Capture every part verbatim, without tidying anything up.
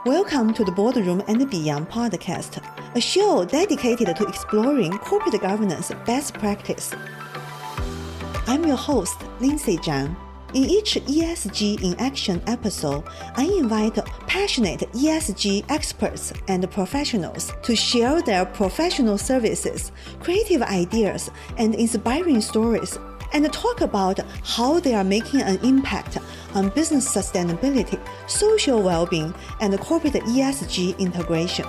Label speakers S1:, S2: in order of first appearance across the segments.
S1: Welcome to the Boardroom and Beyond podcast, a show dedicated to exploring corporate governance best practice. I'm your host, Lindsay Zhang. In each E S G in Action episode, I invite passionate E S G experts and professionals to share their professional services, creative ideas, and inspiring stories, and talk about how they are making an impact on business sustainability, social well-being, and corporate E S G integration.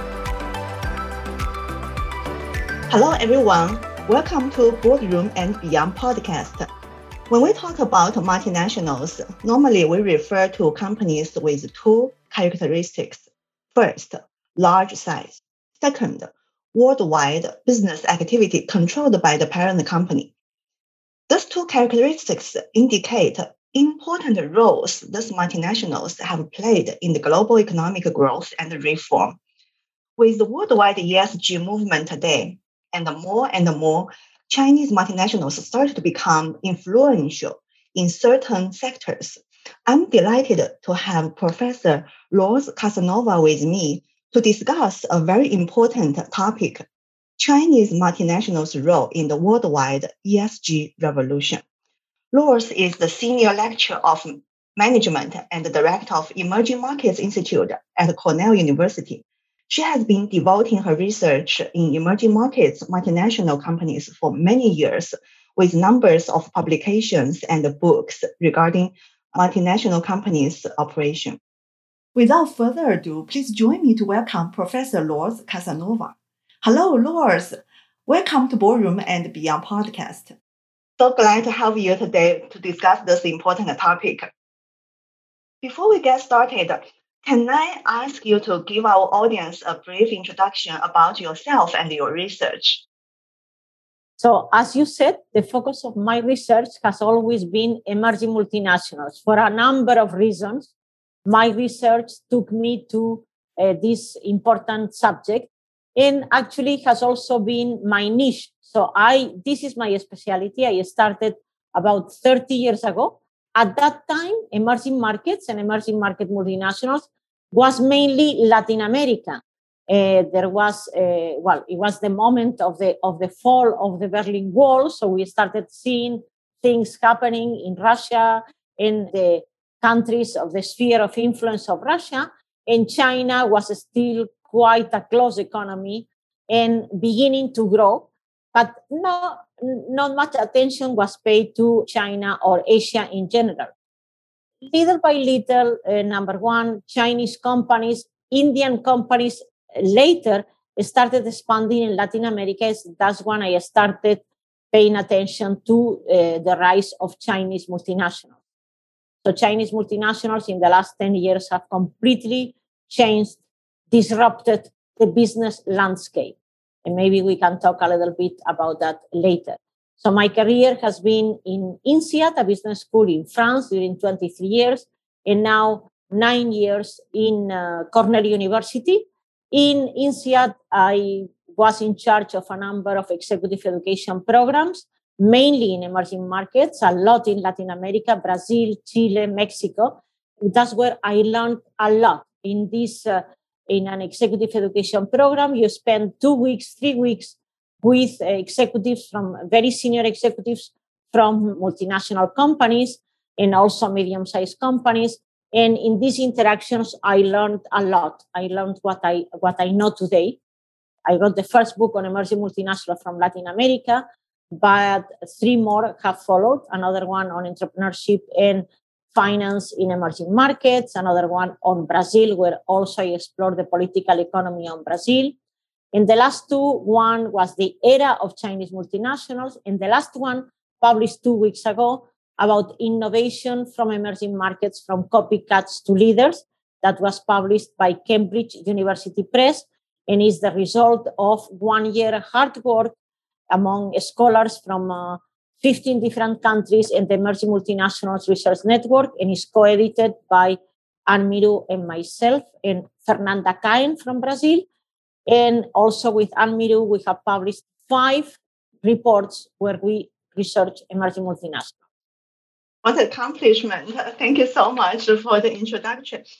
S1: Hello, everyone. Welcome to Boardroom and Beyond podcast. When we talk about multinationals, normally we refer to companies with two characteristics. First, large size. Second, worldwide business activity controlled by the parent company. Those two characteristics indicate important roles these multinationals have played in the global economic growth and reform. With the worldwide E S G movement today, and more and more Chinese multinationals start to become influential in certain sectors, I'm delighted to have Professor Lourdes Casanova with me to discuss a very important topic, Chinese multinationals' role in the worldwide E S G revolution. Lourdes is the Senior Lecturer of Management and the Director of Emerging Markets Institute at Cornell University. She has been devoting her research in emerging markets multinational companies for many years, with numbers of publications and books regarding multinational companies' operation. Without further ado, please join me to welcome Professor Lourdes Casanova. Hello, Lourdes. Welcome to Boardroom and Beyond podcast. So glad to have you today to discuss this important topic. Before we get started, can I ask you to give our audience a brief introduction about yourself and your research?
S2: So, as you said, the focus of my research has always been emerging multinationals. For a number of reasons, my research took me to uh, this important subject, and actually has also been my niche. So, I this is my specialty. I started about thirty years ago. At that time, emerging markets and emerging market multinationals was mainly Latin America. Uh, there was, uh, well, it was the moment of the of the fall of the Berlin Wall, so we started seeing things happening in Russia, in the countries of the sphere of influence of Russia, and China was still quite a closed economy and beginning to grow, but no, not much attention was paid to China or Asia in general. Little by little, uh, number one, Chinese companies, Indian companies later started expanding in Latin America. That's when I started paying attention to uh, the rise of Chinese multinationals. So Chinese multinationals in the last ten years have completely changed, disrupted the business landscape. And maybe we can talk a little bit about that later. So my career has been in INSEAD, a business school in France during twenty-three years, and now nine years in uh, Cornell University. In INSEAD, I was in charge of a number of executive education programs, mainly in emerging markets, a lot in Latin America, Brazil, Chile, Mexico. That's where I learned a lot. In this, uh, in an executive education program, you spend two weeks, three weeks with uh, executives from very senior executives from multinational companies and also medium-sized companies. And in these interactions, I learned a lot. I learned what I what I know today. I wrote the first book on emerging multinationals from Latin America, but three more have followed. Another one on entrepreneurship and finance in emerging markets. Another one on Brazil, where also I explored the political economy on Brazil. And the last two, one was the era of Chinese multinationals, and the last one published two weeks ago about innovation from emerging markets, from copycats to leaders. That was published by Cambridge University Press and is the result of one year hard work among scholars from uh, fifteen different countries and the Emerging Multinationals Research Network, and is co-edited by Anne Miru and myself and Fernanda Caen from Brazil. And also with Anne Miru, we have published five reports where we research emerging multinationals.
S1: What accomplishment. Thank you so much for the introduction.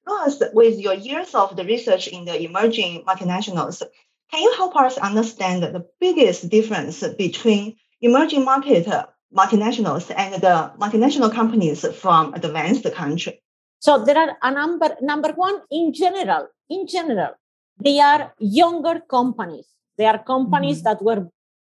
S1: Ross, with your years of the research in the emerging multinationals, can you help us understand the biggest difference between emerging market multinationals and the multinational companies from advanced countries?
S2: So there are a number, number one, in general, in general, they are younger companies. They are companies mm-hmm. that were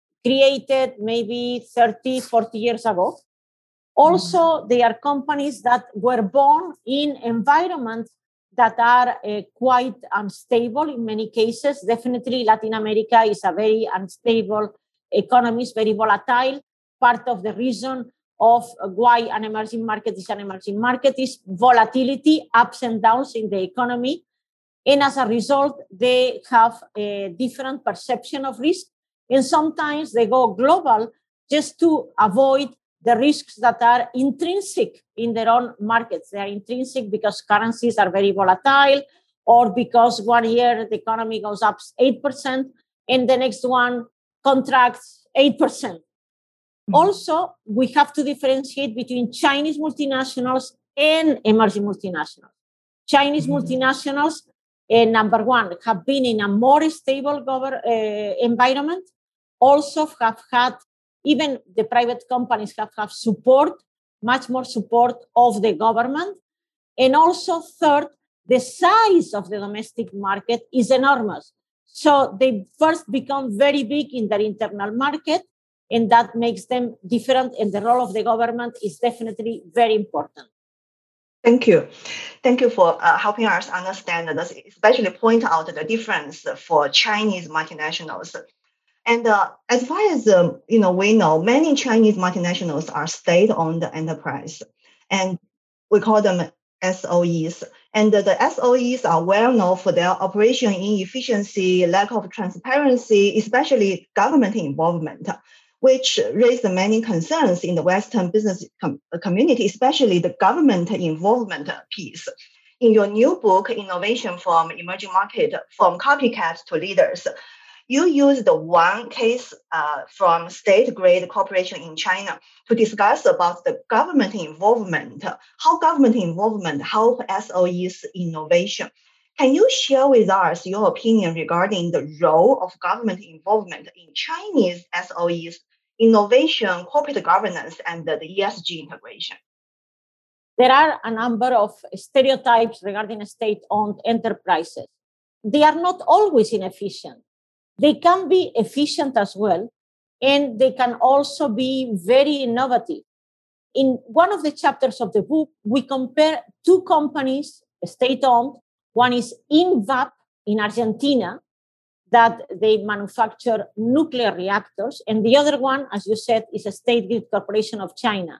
S2: created maybe thirty, forty years ago. Also, mm-hmm. they are companies that were born in environments that are uh, quite unstable in many cases. Definitely Latin America is a very unstable economy, very volatile. Part of the reason of why an emerging market is an emerging market is volatility, ups and downs in the economy. And as a result, they have a different perception of risk. And sometimes they go global just to avoid the risks that are intrinsic in their own markets. They are intrinsic because currencies are very volatile, or because one year the economy goes up eight percent and the next one contracts eight percent. Mm-hmm. Also, we have to differentiate between Chinese multinationals and emerging multinationals. Chinese mm-hmm. multinationals, uh, number one, have been in a more stable gover- uh, environment, also have had, even the private companies have had support, much more support of the government. And also, third, the size of the domestic market is enormous. So they first become very big in their internal market, and that makes them different. And the role of the government is definitely very important.
S1: Thank you. Thank you for uh, helping us understand this, especially point out the difference for Chinese multinationals. And uh, as far as um, you know, we know many Chinese multinationals are state-owned enterprise, and we call them S O Es. And the, the S O Es are well known for their operation inefficiency, lack of transparency, especially government involvement, which raised many concerns in the Western business com- community, especially the government involvement piece. In your new book, Innovation from Emerging Market, From Copycats to Leaders, you used one case uh, from state-grade corporation in China to discuss about the government involvement, how government involvement help S O Es innovation. Can you share with us your opinion regarding the role of government involvement in Chinese S O Es innovation, corporate governance, and the E S G integration?
S2: There are a number of stereotypes regarding state-owned enterprises. They are not always inefficient. They can be efficient as well, and they can also be very innovative. In one of the chapters of the book, we compare two companies, state-owned. One is INVAP in Argentina, that they manufacture nuclear reactors, and the other one, as you said, is a State Grid Corporation of China.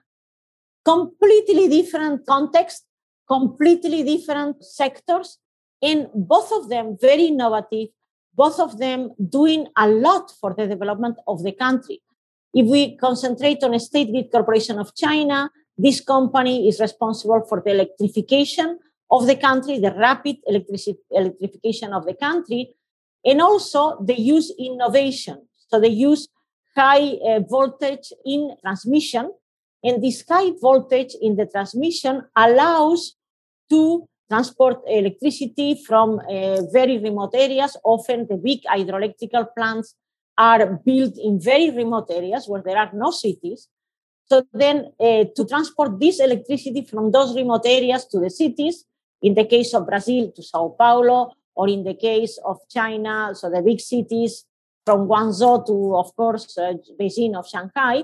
S2: Completely different context, completely different sectors, and both of them very innovative, both of them doing a lot for the development of the country. If we concentrate on a State Grid Corporation of China, this company is responsible for the electrification of the country, the rapid electric- electrification of the country, and also they use innovation. So they use high uh, voltage in transmission, and this high voltage in the transmission allows to transport electricity from uh, very remote areas. Often the big hydroelectrical plants are built in very remote areas where there are no cities. So then uh, to transport this electricity from those remote areas to the cities, in the case of Brazil to Sao Paulo, or in the case of China, so the big cities from Guangzhou to, of course, uh, Beijing of Shanghai,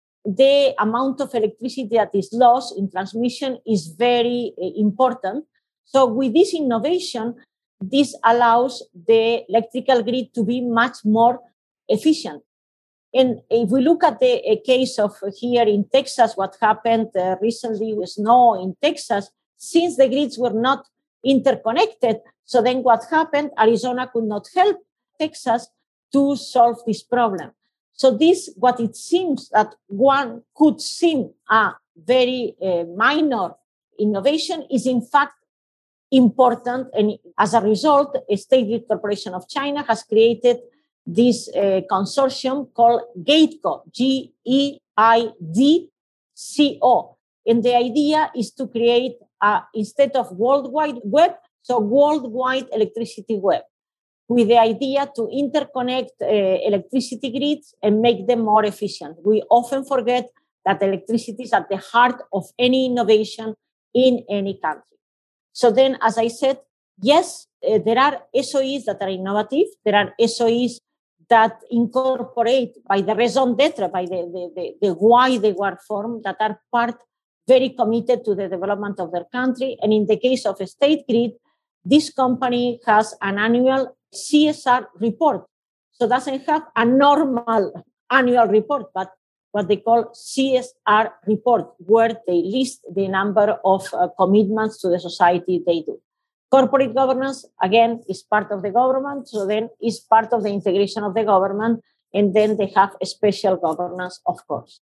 S2: the amount of electricity that is lost in transmission is very uh, important. So with this innovation, this allows the electrical grid to be much more efficient. And if we look at the a case of here in Texas, what happened uh, recently with snow in Texas, since the grids were not interconnected, so then what happened, Arizona could not help Texas to solve this problem. So this, what it seems that one could seem a very uh, minor innovation is in fact important. And as a result, a State Grid Corporation of China has created this uh, consortium called GEIDCO, G E I D C O. And the idea is to create, uh, instead of World Wide Web, so worldwide electricity web, with the idea to interconnect uh, electricity grids and make them more efficient. We often forget that electricity is at the heart of any innovation in any country. So then, as I said, yes, uh, there are S O Es that are innovative. There are S O Es that incorporate by the raison d'etre, by the, the, the, the why they were formed, that are part very committed to the development of their country. And in the case of a State Grid, this company has an annual C S R report. So it doesn't have a normal annual report, but what they call C S R report, where they list the number of uh, commitments to the society they do. Corporate governance, again, is part of the government, so then is part of the integration of the government, and then they have a special governance, of course.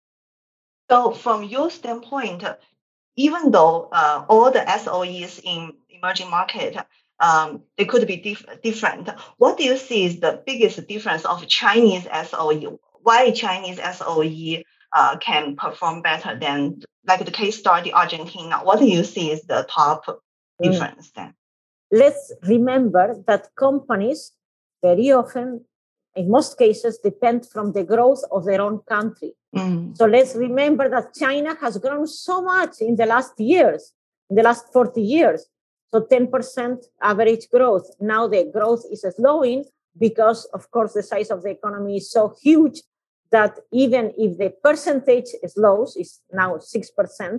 S1: So from your standpoint, even though uh, all the S O Es in emerging market, um, they could be dif- different, what do you see is the biggest difference of Chinese S O E? Why Chinese S O E uh, can perform better than, like the case study Argentina? What do you see is the top difference mm. then?
S2: Let's remember that companies very often, in most cases, depend from the growth of their own country. Mm. So let's remember that China has grown so much in the last years, in the last forty years. So ten percent average growth. Now the growth is slowing because, of course, the size of the economy is so huge that even if the percentage slows, is now six percent,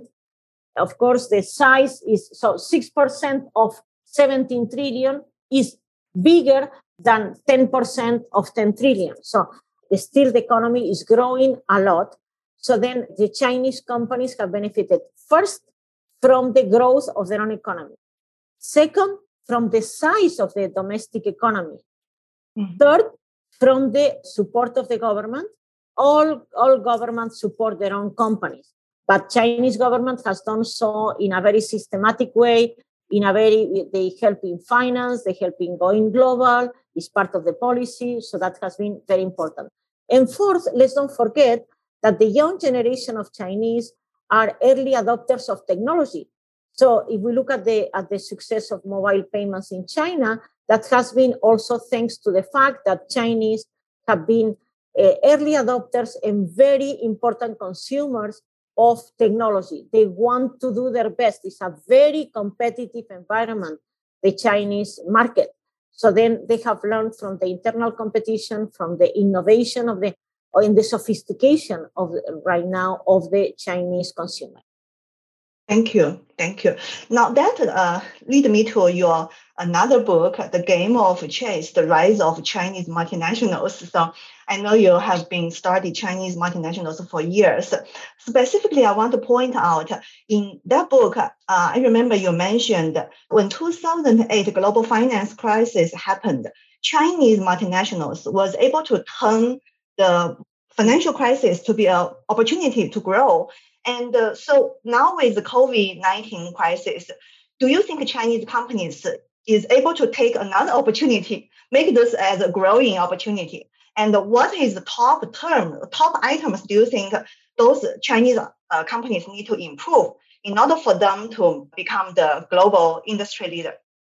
S2: of course, the size is, so six percent of seventeen trillion is bigger than ten percent of ten trillion. So still the economy is growing a lot. So then the Chinese companies have benefited first from the growth of their own economy. Second, from the size of the domestic economy. Mm-hmm. Third, from the support of the government. All, all governments support their own companies, but Chinese government has done so in a very systematic way. In a very, they help in finance, they help in going global, it's part of the policy, so that has been very important. And fourth, let's don't forget that the young generation of Chinese are early adopters of technology. So if we look at the, at the success of mobile payments in China, that has been also thanks to the fact that Chinese have been uh, early adopters and very important consumers of technology. They want to do their best. It's a very competitive environment, the Chinese market. So then they have learned from the internal competition, from the innovation of the, or in the sophistication of the, right now of the Chinese consumer.
S1: Thank you. Thank you. Now that uh, lead me to your another book, The Game of Chess, The Rise of Chinese Multinationals. So I know you have been studying Chinese multinationals for years. Specifically, I want to point out in that book, uh, I remember you mentioned when two thousand eight global finance crisis happened, Chinese multinationals was able to turn the financial crisis to be an opportunity to grow. And uh, so now with the COVID nineteen crisis, do you think Chinese companies is able to take another opportunity, make this as a growing opportunity? And what is the top term, top items do you think those Chinese uh, companies need to improve in order for them to become the global industry leader?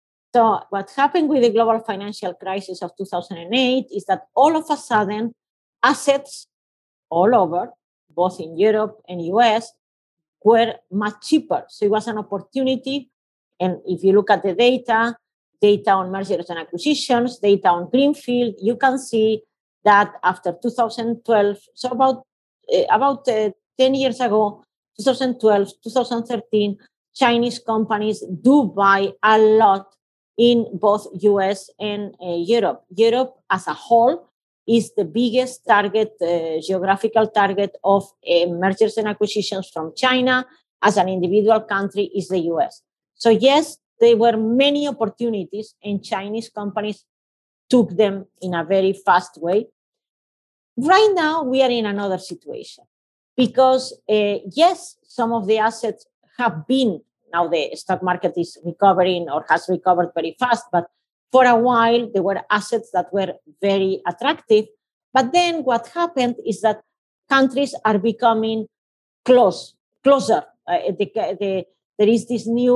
S2: So what happened with the global financial crisis of two thousand eight is that all of a sudden assets all over, both in Europe and U S, were much cheaper. So it was an opportunity. And if you look at the data, data on mergers and acquisitions, data on greenfield, you can see that after two thousand twelve, so about, uh, about uh, ten years ago, twenty twelve, twenty thirteen, Chinese companies do buy a lot in both U S and uh, Europe. Europe as a whole is the biggest target, uh, geographical target of uh, mergers and acquisitions from China. As an individual country is the U S. So yes, there were many opportunities and Chinese companies took them in a very fast way. Right now, we are in another situation because uh, yes, some of the assets have been, now the stock market is recovering or has recovered very fast, but for a while, there were assets that were very attractive. But then what happened is that countries are becoming close, closer. Uh, the, the, there is this new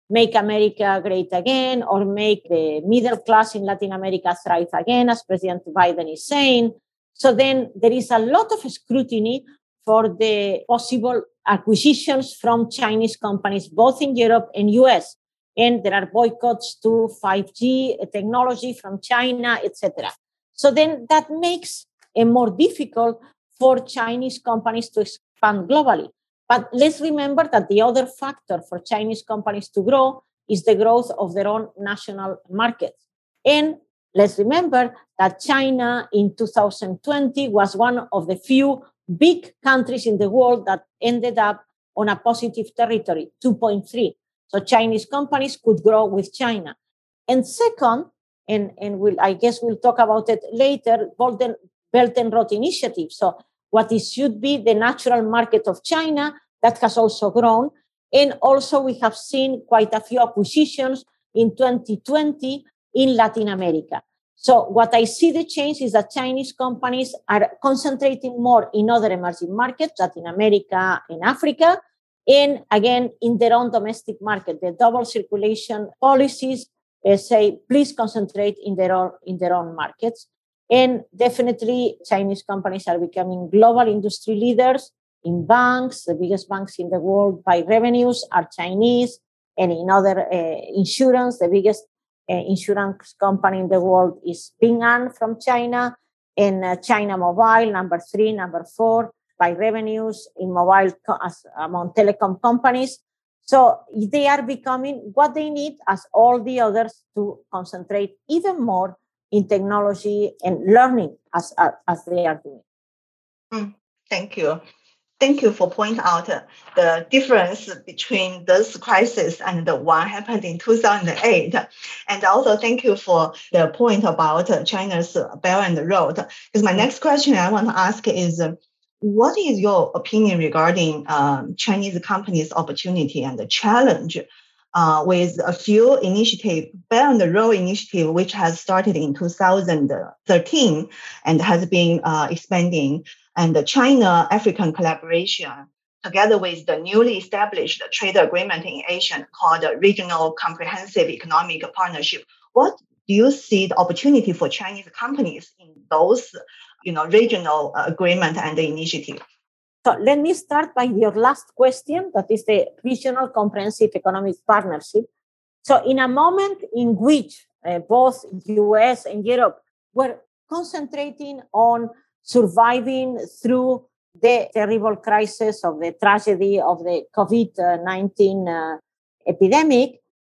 S2: make America great again, or make the middle class in Latin America thrive again, as President Biden is saying. So then there is a lot of scrutiny for the possible acquisitions from Chinese companies, both in Europe and U S. And there are boycotts to five G technology from China, et cetera. So then that makes it more difficult for Chinese companies to expand globally. But let's remember that the other factor for Chinese companies to grow is the growth of their own national markets. And let's remember that China in two thousand twenty was one of the few big countries in the world that ended up on a positive territory, two point three. So Chinese companies could grow with China. And second, and, and we'll, I guess we'll talk about it later, Golden Belt and Road Initiative. So what is, should be the natural market of China, that has also grown. And also we have seen quite a few acquisitions in twenty twenty in Latin America. So what I see the change is that Chinese companies are concentrating more in other emerging markets, Latin America and Africa, and again, in their own domestic market. The double circulation policies uh, say, please concentrate in their own, in their own markets. And definitely Chinese companies are becoming global industry leaders in banks. The biggest banks in the world by revenues are Chinese, and in other uh, insurance, the biggest uh, insurance company in the world is Ping An from China, and uh, China Mobile, number three, number four by revenues in mobile co- as, among telecom companies. So they are becoming what they need as all the others to concentrate even more in technology and learning as, as, as they are doing.
S1: Mm, thank you. Thank you for pointing out uh, the difference between this crisis and the one happened in two thousand eight. And also thank you for the point about uh, China's uh, Belt and Road. Because my next question I want to ask is, uh, what is your opinion regarding um, Chinese companies' opportunity and the challenge uh, with a few initiatives, Belt and Road Initiative, which has started in two thousand thirteen and has been uh, expanding, and the China-African collaboration, together with the newly established trade agreement in Asia called the Regional Comprehensive Economic Partnership. What do you see the opportunity for Chinese companies in those, you know, regional uh, agreement and the initiative?
S2: So let me start by your last question, that is the Regional Comprehensive Economic Partnership. So in a moment in which uh, both U S and Europe were concentrating on surviving through the terrible crisis of the tragedy of the COVID nineteen uh, epidemic,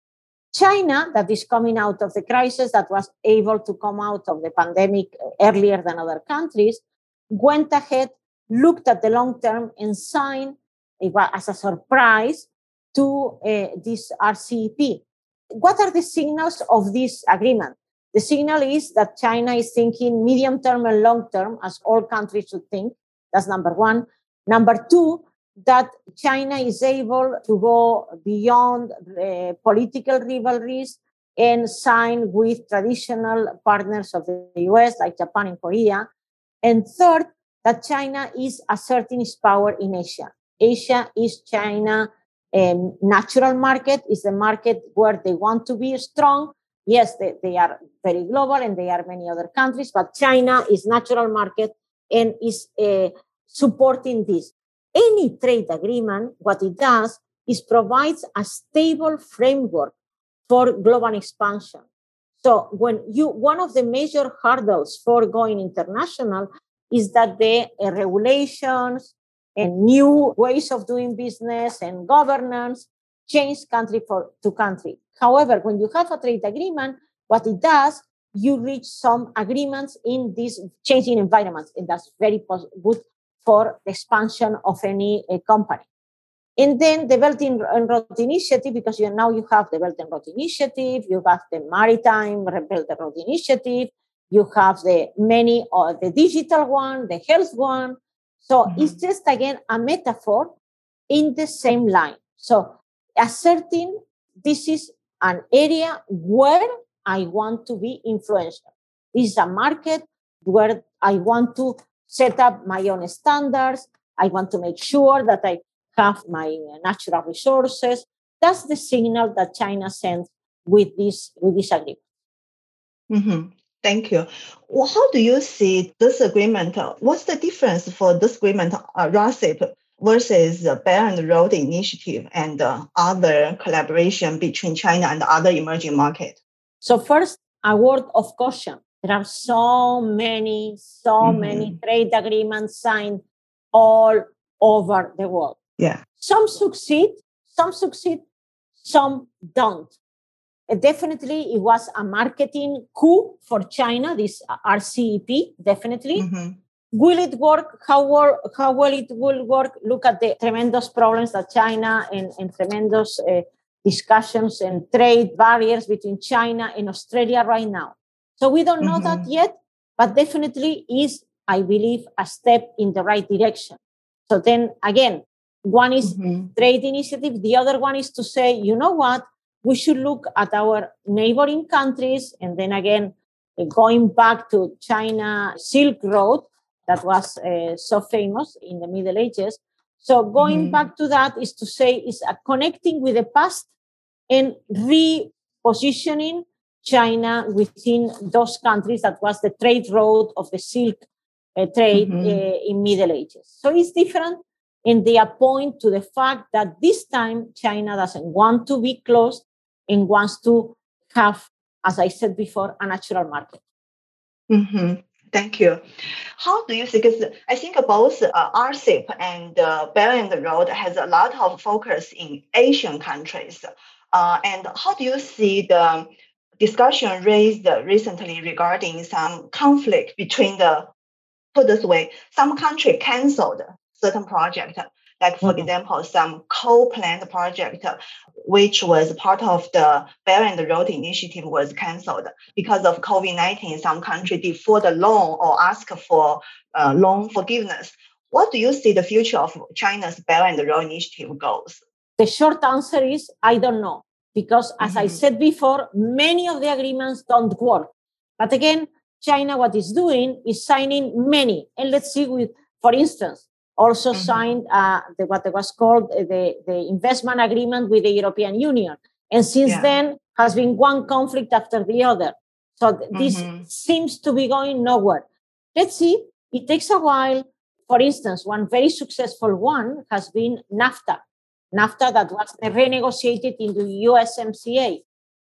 S2: China, that is coming out of the crisis, that was able to come out of the pandemic earlier than other countries, went ahead, looked at the long term, and signed as a surprise to uh, this R C E P. What are the signals of this agreement? The signal is that China is thinking medium term and long term, as all countries should think. That's number one. Number two, that China is able to go beyond uh, political rivalries and sign with traditional partners of the U S, like Japan and Korea. And third, that China is asserting its power in Asia. Asia is China's um, natural market, is the market where they want to be strong. Yes, they, they are very global and they are many other countries, but China is natural market and is uh, supporting this. Any trade agreement, what it does is provides a stable framework for global expansion. So when you, one of the major hurdles for going international is that the uh, regulations and new ways of doing business and governance change country for, to country. However, when you have a trade agreement, what it does, you reach some agreements in these changing environments, and that's very pos- good for the expansion of any uh, company. And then the Belt and Road Initiative, because you now you have the Belt and Road Initiative, you have the Maritime Belt and Road Initiative, you have the many, uh, the digital one, the health one. So mm-hmm. It's just, again, a metaphor in the same line. So asserting this is an area where I want to be influential. This is a market where I want to set up my own standards. I want to make sure that I have my natural resources. That's the signal that China sends with this, with this agreement.
S1: Mm-hmm. Thank you. Well, how do you see this agreement? What's the difference for this agreement, uh, R C E P, versus the Belt and Road Initiative and uh, other collaboration between China and other emerging markets?
S2: So first, a word of caution. There are so many, so mm-hmm. many trade agreements signed all over the world.
S1: Yeah.
S2: Some succeed, some succeed, some don't. Uh, definitely, it was a marketing coup for China, this R C E P, definitely. Mm-hmm. Will it work? How, wor- how well it will work? Look at the tremendous problems that China and, and tremendous uh, discussions and trade barriers between China and Australia right now. So we don't know mm-hmm. that yet, but definitely is, I believe, a step in the right direction. So then again, one is mm-hmm. trade initiative. The other one is to say, you know what? We should look at our neighboring countries. And then again, going back to China Silk Road, that was uh, so famous in the Middle Ages. So going mm-hmm. back to that is to say, is a connecting with the past and repositioning China within those countries. That was the trade road of the Silk uh, trade mm-hmm. uh, in Middle Ages. So it's different, and they point to the fact that this time China doesn't want to be closed and wants to have, as I said before, a natural market.
S1: Mm-hmm. Thank you. How do you see, because I think both uh, R C E P and uh, Belt and Road has a lot of focus in Asian countries. Uh, and how do you see the discussion raised recently regarding some conflict between the, put this way, some country canceled certain project, like for mm-hmm. example, some coal-plant project, which was part of the Belt and Road Initiative, was canceled because of COVID nineteen. Some country default the loan or ask for uh, loan forgiveness. What do you see the future of China's Belt and Road Initiative goals?
S2: The short answer is, I don't know. Because as mm-hmm. I said before, many of the agreements don't work. But again, China, what it's doing is signing many. And let's see, with, for instance, also mm-hmm. signed uh, the, what was called the, the investment agreement with the European Union. And since yeah. then, has been one conflict after the other. So th- mm-hmm. this seems to be going nowhere. Let's see. It takes a while. For instance, one very successful one has been NAFTA. NAFTA that was renegotiated in the U S M C A.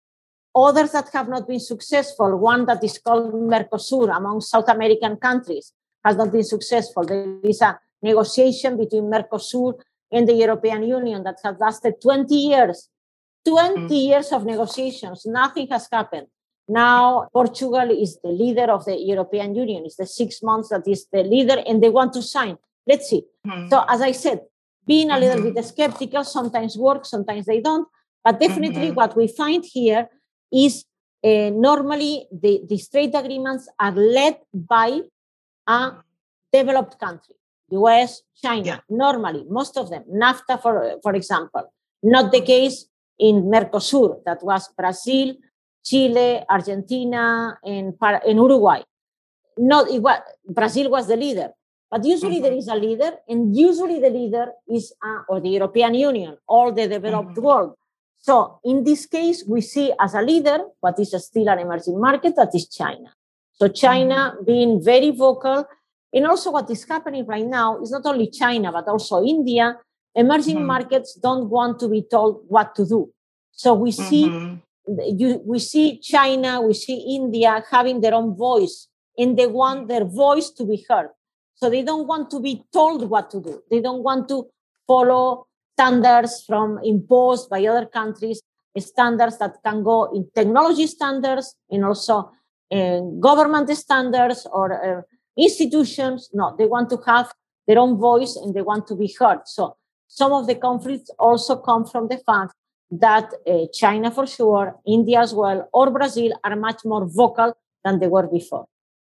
S2: Others that have not been successful, one that is called Mercosur among South American countries, has not been successful. There is a negotiation between Mercosur and the European Union that has lasted twenty years. twenty mm-hmm. years of negotiations, nothing has happened. Now, Portugal is the leader of the European Union. It's the six months that is the leader, and they want to sign. Let's see. Mm-hmm. So, as I said, being a little mm-hmm. bit skeptical, sometimes works, sometimes they don't. But definitely mm-hmm. what we find here is uh, normally the, these trade agreements are led by a developed country, U S, China, yeah. normally, most of them. NAFTA, for, for example. Not the case in Mercosur, that was Brazil, Chile, Argentina, and, and Uruguay. Not, it was, Brazil was the leader. But usually mm-hmm. there is a leader, and usually the leader is, uh, or the European Union, or the developed mm-hmm. world. So in this case, we see as a leader what is still an emerging market, that is China. So China mm-hmm. being very vocal, and also what is happening right now is not only China, but also India. Emerging mm-hmm. markets don't want to be told what to do. So we see, mm-hmm. you, we see China, we see India having their own voice, and they want their voice to be heard. So they don't want to be told what to do. They don't want to follow standards from imposed by other countries, standards that can go in technology standards and also in government standards or uh, institutions. No, they want to have their own voice and they want to be heard. So some of the conflicts also come from the fact that uh, China for sure, India as well, or Brazil are much more vocal than they were before.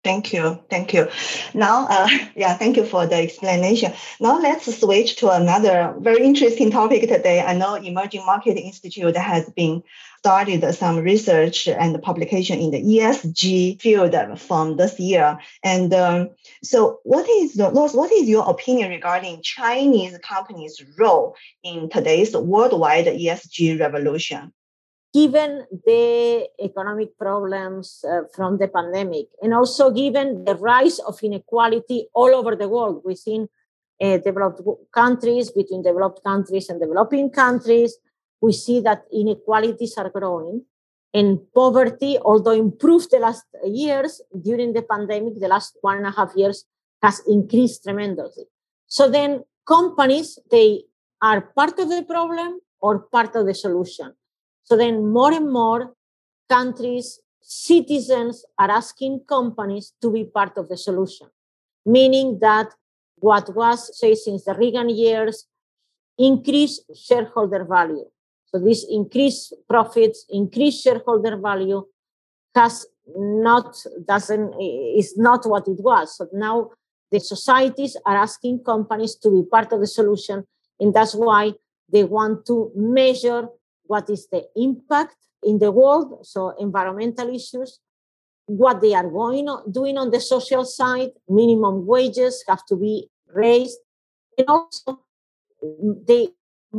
S1: Thank you. Thank you. Now, uh, yeah, thank you for the explanation. Now let's switch to another very interesting topic today. I know Emerging Market Institute has been started some research and publication in the E S G field from this year. And um, so what is the, what is your opinion regarding Chinese companies' role in today's worldwide E S G revolution?
S2: Given the economic problems uh, from the pandemic, and also given the rise of inequality all over the world within uh, developed countries, between developed countries and developing countries, we see that inequalities are growing. And poverty, although improved the last years, during the pandemic, the last one and a half years, has increased tremendously. So then companies, they are part of the problem or part of the solution. So then more and more countries, citizens are asking companies to be part of the solution, meaning that what was, say, since the Reagan years, increase shareholder value. So this increased profits, increased shareholder value has not, doesn't, is not what it was. So now the societies are asking companies to be part of the solution, and that's why they want to measure what is the impact in the world, so environmental issues, what they are going on, doing on the social side, minimum wages have to be raised, and also they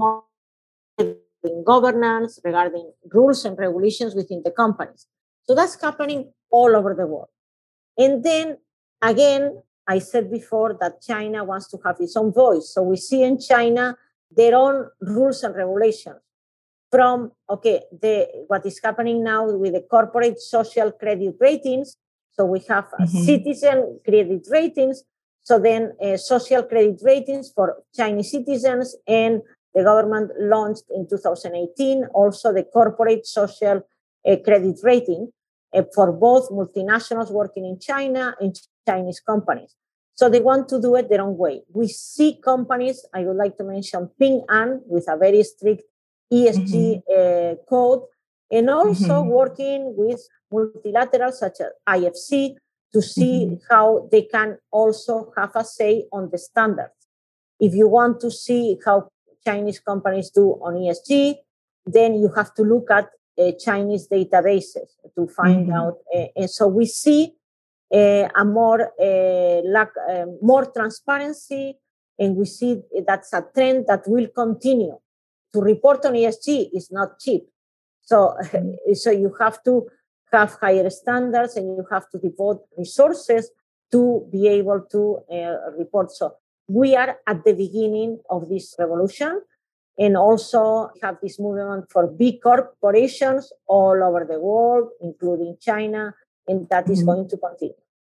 S2: in governance, regarding rules and regulations within the companies. So that's happening all over the world. And then again, I said before that China wants to have its own voice. So we see in China their own rules and regulations. From, okay, the what is happening now with the corporate social credit ratings. So we have mm-hmm. citizen credit ratings. So then uh, social credit ratings for Chinese citizens, and the government launched in two thousand eighteen also the corporate social uh, credit rating uh, for both multinationals working in China and Chinese companies. So they want to do it their own way. We see companies, I would like to mention Ping An with a very strict E S G mm-hmm. uh, code, and also mm-hmm. working with multilaterals such as I F C to see mm-hmm. how they can also have a say on the standards. If you want to see how Chinese companies do on E S G, then you have to look at uh, Chinese databases to find mm-hmm. out. Uh, and so we see uh, a more uh, lack, uh, more transparency, and we see that's a trend that will continue. To report on E S G is not cheap. So, mm-hmm. so you have to have higher standards, and you have to devote resources to be able to uh, report. So we are at the beginning of this revolution, and also have this movement for big corporations all over the world, including China, and that mm-hmm. is going to continue.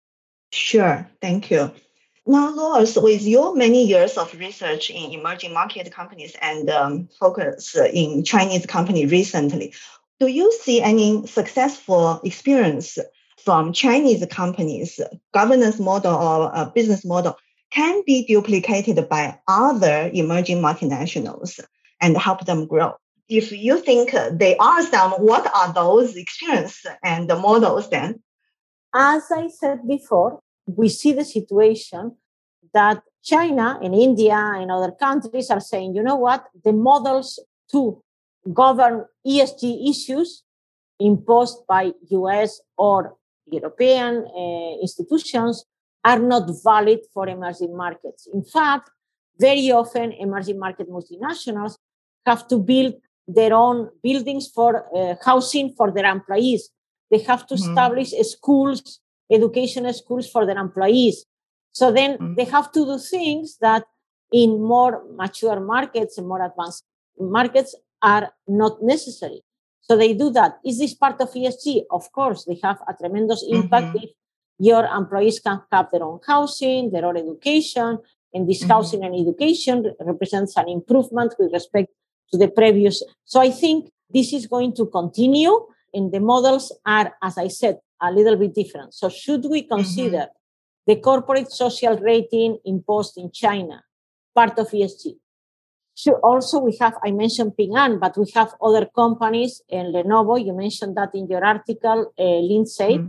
S1: Sure, thank you. Now, Lois, with your many years of research in emerging market companies and um, focus in Chinese company recently, do you see any successful experience from Chinese companies, governance model or a business model can be duplicated by other emerging multinationals and help them grow? If you think there are some, what are those experiences and the models then?
S2: As I said before, we see the situation that China and India and other countries are saying, you know what, the models to govern E S G issues imposed by U S or European uh, institutions are not valid for emerging markets. In fact, very often emerging market multinationals have to build their own buildings for uh, housing for their employees. They have to mm-hmm. establish schools, educational schools for their employees. So then mm-hmm. they have to do things that in more mature markets and more advanced markets are not necessary. So they do that. Is this part of E S G? Of course, they have a tremendous impact mm-hmm. if your employees can have their own housing, their own education, and this mm-hmm. housing and education represents an improvement with respect to the previous. So I think this is going to continue, and the models are, as I said, a little bit different. So should we consider mm-hmm. the corporate social rating imposed in China part of E S G? Sure. Also, we have, I mentioned Ping An, but we have other companies, and Lenovo, you mentioned that in your article, uh, Lindsay. Mm-hmm.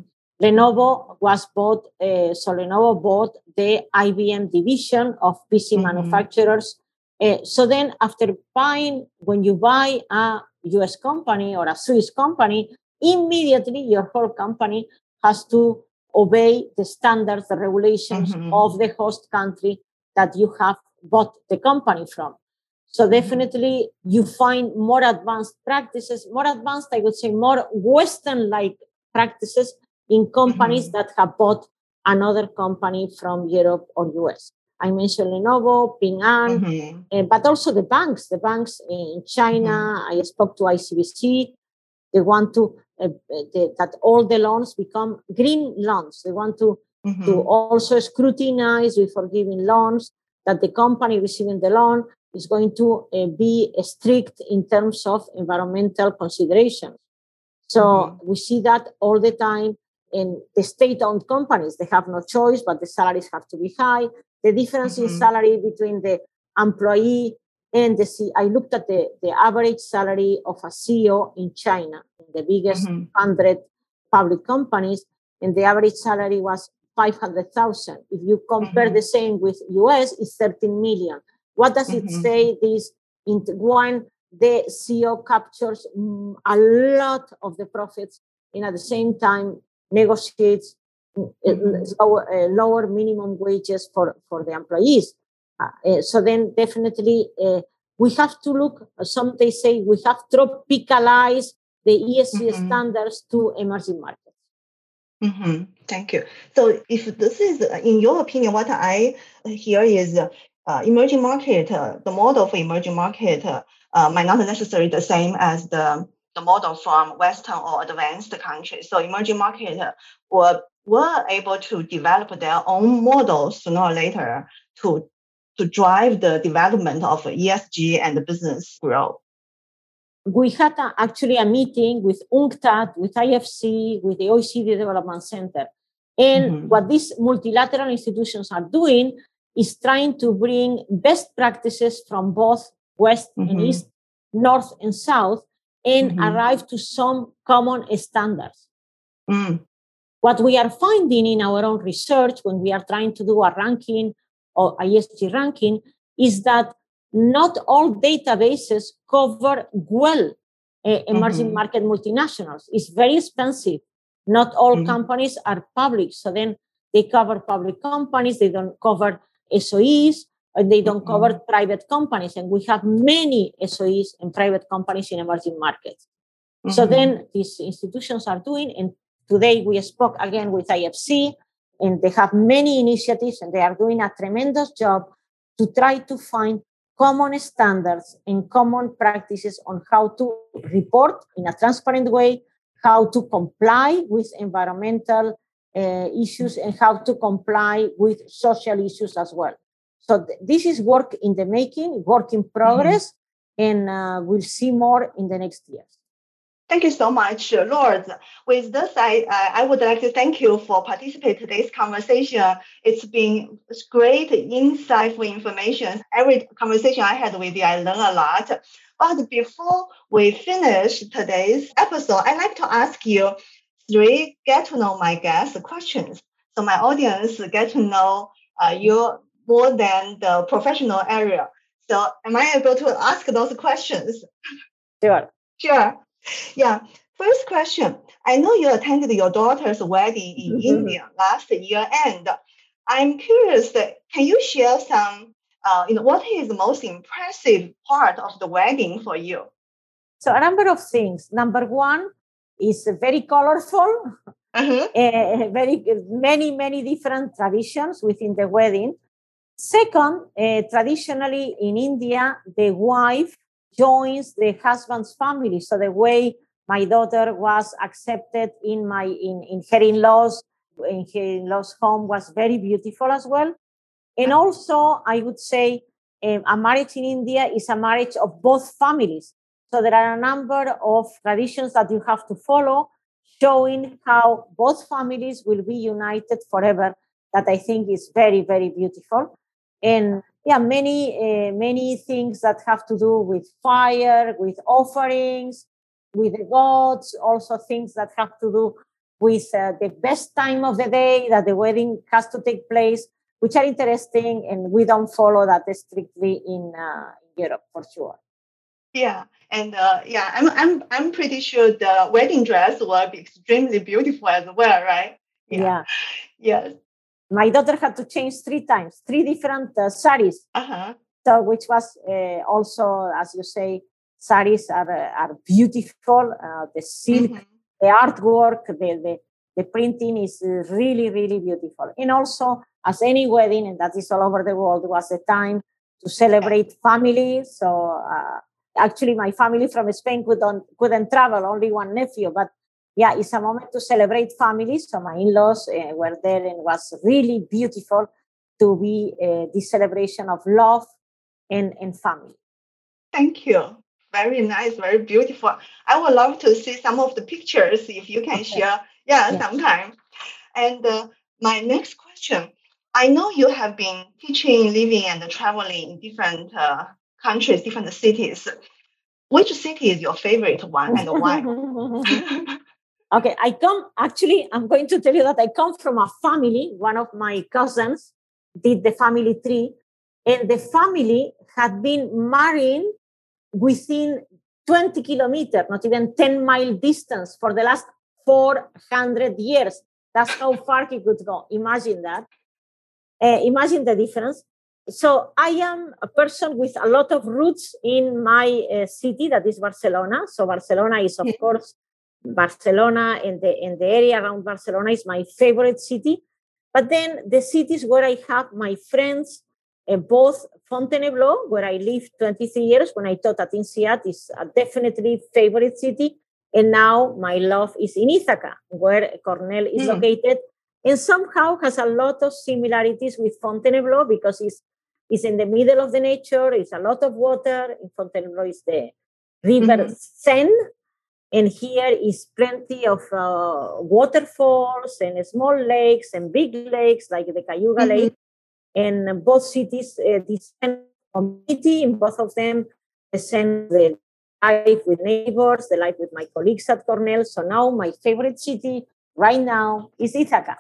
S2: Lenovo was bought, uh, so Lenovo bought the I B M division of P C mm-hmm. manufacturers. Uh, so then after buying, when you buy a U S company or a Swiss company, immediately your whole company has to obey the standards, the regulations mm-hmm. of the host country that you have bought the company from. So definitely mm-hmm. you find more advanced practices, more advanced, I would say, more Western-like practices in companies mm-hmm. that have bought another company from Europe or U S. I mentioned Lenovo, Ping An, mm-hmm. uh, but also the banks. The banks in China, mm-hmm. I spoke to I C B C. They want to uh, they, that all the loans become green loans. They want to, mm-hmm. to also scrutinize before giving loans, that the company receiving the loan is going to uh, be strict in terms of environmental considerations. So mm-hmm. we see that all the time in the state-owned companies. They have no choice, but the salaries have to be high. The difference mm-hmm. in salary between the employee and the C E O, I looked at the, the average salary of a C E O in China, in the biggest mm-hmm. one hundred public companies, and the average salary was five hundred thousand. If you compare mm-hmm. the same with U S, it's thirteen million. What does mm-hmm. it say? This in one, the C E O captures mm, a lot of the profits, and at the same time negotiates mm-hmm. lower, uh, lower minimum wages for, for the employees. Uh, so then definitely uh, we have to look, some they say we have tropicalized the E S G mm-hmm. standards to emerging markets.
S1: Mm-hmm. Thank you. So if this is, in your opinion, what I hear is uh, emerging market, uh, the model for emerging market uh, uh, might not necessarily the same as the, the model from Western or advanced countries. So emerging market uh, were, were able to develop their own models sooner or later to to drive the development of E S G and the business growth.
S2: We had a, actually a meeting with UNCTAD, with I F C, with the O E C D Development Center. And mm-hmm. what these multilateral institutions are doing is trying to bring best practices from both West mm-hmm. and East, North and South, and mm-hmm. arrive to some common standards. Mm. What we are finding in our own research when we are trying to do a ranking or E S G ranking is that not all databases cover well uh, emerging mm-hmm. market multinationals. It's very expensive. Not all mm-hmm. companies are public. So then they cover public companies, they don't cover S O Es, and they don't mm-hmm. cover private companies. And we have many S O Es and private companies in emerging markets. Mm-hmm. So then these institutions are doing, and today we spoke again with I F C, and they have many initiatives, and they are doing a tremendous job to try to find common standards and common practices on how to report in a transparent way, how to comply with environmental uh, issues, and how to comply with social issues as well. So th- this is work in the making, work in progress, mm-hmm. and uh, we'll see more in the next years.
S1: Thank you so much, Lourdes. With this, I, I would like to thank you for participating in today's conversation. It's been great, insightful information. Every conversation I had with you, I learned a lot. But before we finish today's episode, I'd like to ask you three get to know my guests questions. So my audience get to know uh, you more than the professional area. So am I able to ask those questions?
S2: Sure.
S1: Sure. Yeah. First question. I know you attended your daughter's wedding in mm-hmm. India last year, and I'm curious, can you share some, uh, you know, what is the most impressive part of the wedding for you?
S2: So a number of things. Number one is very colorful, uh-huh. uh, very many, many different traditions within the wedding. Second, uh, traditionally in India, the wife joins the husband's family. So the way my daughter was accepted in my in, in her in-laws, in her in-laws' home was very beautiful as well. And also, I would say um, a marriage in India is a marriage of both families. So there are a number of traditions that you have to follow, showing how both families will be united forever, that I think is very, very beautiful. And yeah, many, uh, many things that have to do with fire, with offerings, with the gods, also things that have to do with uh, the best time of the day that the wedding has to take place, which are interesting, and we don't follow that strictly in uh, Europe for sure.
S1: Yeah, and uh, yeah, I'm I'm I'm pretty sure the wedding dress will be extremely beautiful as well, right?
S2: Yeah.
S1: yeah. Yes.
S2: My daughter had to change three times, three different uh, saris.
S1: Uh-huh.
S2: So, which was uh, also, as you say, saris are uh, are beautiful. Uh, the silk, mm-hmm. the artwork, the, the the printing is really really beautiful. And also, as any wedding, and that is all over the world, was a time to celebrate family. So. Uh, Actually, my family from Spain couldn't, couldn't travel, only one nephew. But yeah, it's a moment to celebrate families. So my in-laws uh, were there, and it was really beautiful to be uh, this celebration of love and, and family.
S1: Thank you. Very nice, very beautiful. I would love to see some of the pictures if you can okay. share. Yeah, yes. sometime. And uh, my next question, I know you have been teaching, living, and traveling in different uh, countries, different cities. Which city is your favorite one and why?
S2: Okay, I come, actually, I'm going to tell you that I come from a family. One of my cousins did the family tree, and the family had been marrying within twenty kilometers, not even ten mile distance for the last four hundred years. That's how far he could go. Imagine that. Uh, imagine the difference. So I am a person with a lot of roots in my uh, city, that is Barcelona. So Barcelona is, of course, Barcelona, and the, and the area around Barcelona is my favorite city. But then the cities where I have my friends, uh, both Fontainebleau, where I lived twenty-three years when I taught at INSEAD, is a definitely favorite city. And now my love is in Ithaca, where Cornell is mm. located. And somehow has a lot of similarities with Fontainebleau because it's It's in the middle of the nature. It's a lot of water. In Fontainebleau is the river mm-hmm. Seine. And here is plenty of uh, waterfalls and small lakes and big lakes like the Cayuga mm-hmm. Lake. And both cities, uh, this community in both of them, send the life with neighbors, the life with my colleagues at Cornell. So now my favorite city right now is Ithaca.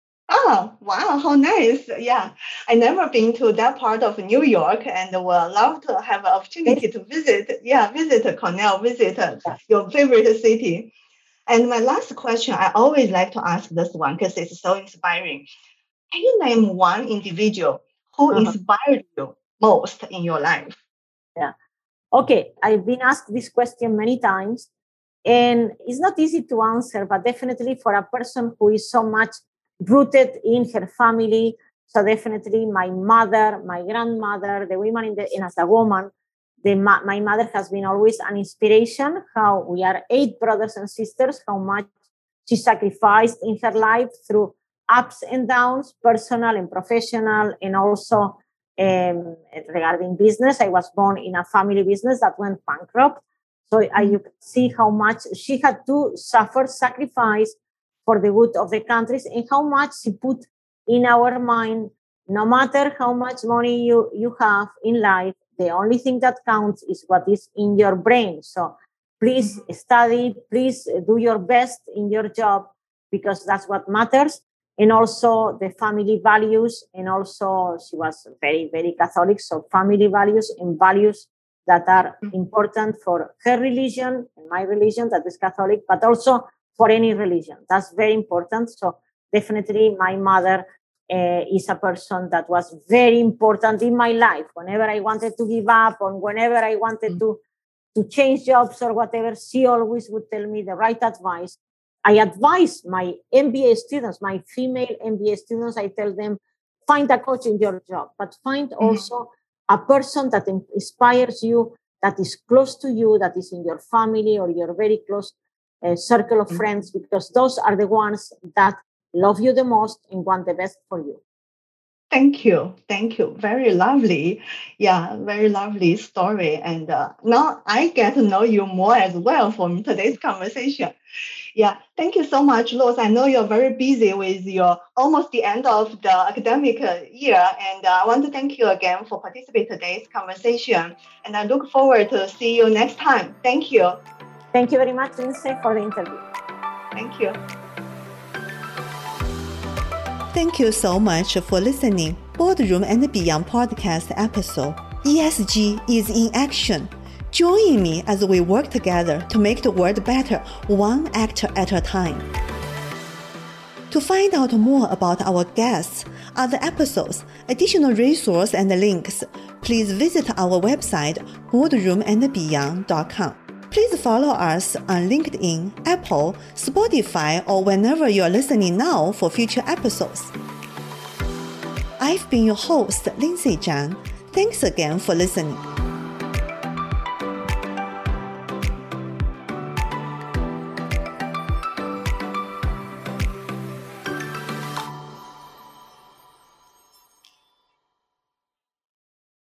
S1: Oh, wow, how nice. Yeah, I never been to that part of New York and would love to have an opportunity to visit. Yeah, visit Cornell, visit your favorite city. And my last question, I always like to ask this one because it's so inspiring. Can you name one individual who uh-huh. inspired you most in your life?
S2: Yeah. Okay, I've been asked this question many times, and it's not easy to answer, but definitely for a person who is so much rooted in her family. So definitely my mother, my grandmother, the women in the, and as a woman, the, my mother has been always an inspiration. How we are eight brothers and sisters, how much she sacrificed in her life through ups and downs, personal and professional, and also um, regarding business. I was born in a family business that went bankrupt. So I, you can see how much she had to suffer, sacrifice, for the good of the countries, and how much she put in our mind, no matter how much money you, you have in life, the only thing that counts is what is in your brain. So please study, please do your best in your job, because that's what matters. And also the family values, and also she was very, very Catholic. So family values and values that are important for her religion and my religion, that is Catholic, but also for any religion. That's very important. So definitely my mother uh, is a person that was very important in my life. Whenever I wanted to give up, or whenever I wanted to, to change jobs or whatever, she always would tell me the right advice. I advise my M B A students, my female M B A students, I tell them, find a coach in your job, but find mm-hmm. also a person that inspires you, that is close to you, that is in your family or your very close uh, circle of friends, because those are the ones that love you the most and want the best for you.
S1: Thank you. Thank you. Very lovely. Yeah, very lovely story. And uh, now I get to know you more as well from today's conversation. Yeah, thank you so much, Luz. I know you're very busy with your almost the end of the academic year. And uh, I want to thank you again for participating in today's conversation. And I look forward to see you next time. Thank you.
S2: Thank you very much, Lindsay, for the interview.
S1: Thank you. Thank you so much for listening. Boardroom and Beyond podcast episode. E S G is in action. Join me as we work together to make the world better, one actor at a time. To find out more about our guests, other episodes, additional resources and links, please visit our website boardroom and beyond dot com. Please follow us on LinkedIn, Apple, Spotify, or whenever you're listening now for future episodes. I've been your host, Lindsay Zhang. Thanks again for listening.